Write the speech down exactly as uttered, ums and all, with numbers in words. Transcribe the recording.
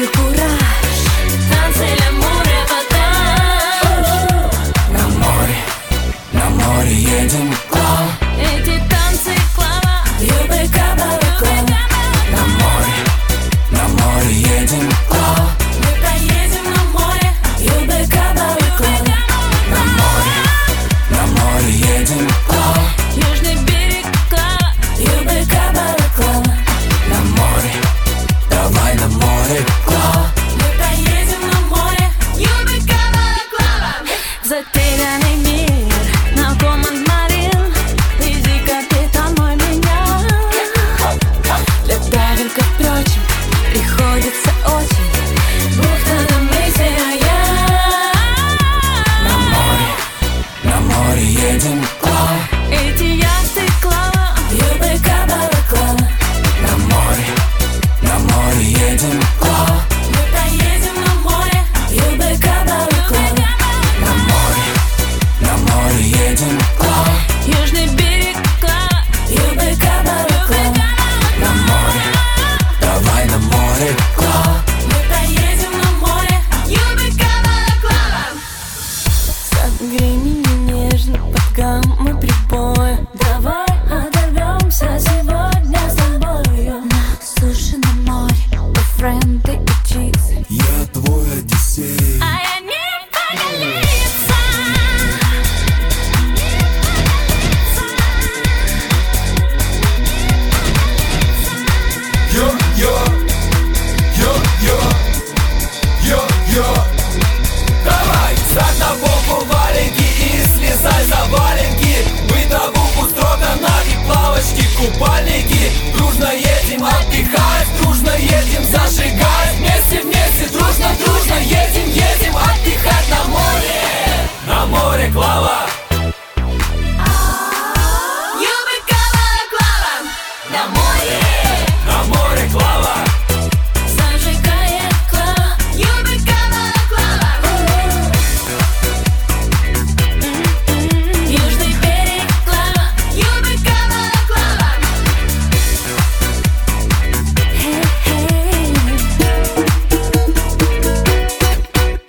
ночью кураж, танцы ля море, вода. На море, на море едем, клава. Эти танцы клава, ЮБК балаклава. На море, на море едем, клава. мы поедем на море, ЮБК балаклава. На море, на море едем, клава. южный берег клава, ЮБК балаклава. На море, давай на море, клава. мы поедем на море, ЮБК балаклава. Затерянный мир, на команд Марин, иди, капитан мой, меня. Для правил, впрочем, приходится очень. Бухта на мысли, а я На море, на море едем, клава. эти яхты клава, ЮБК балаклава. На море, на море едем,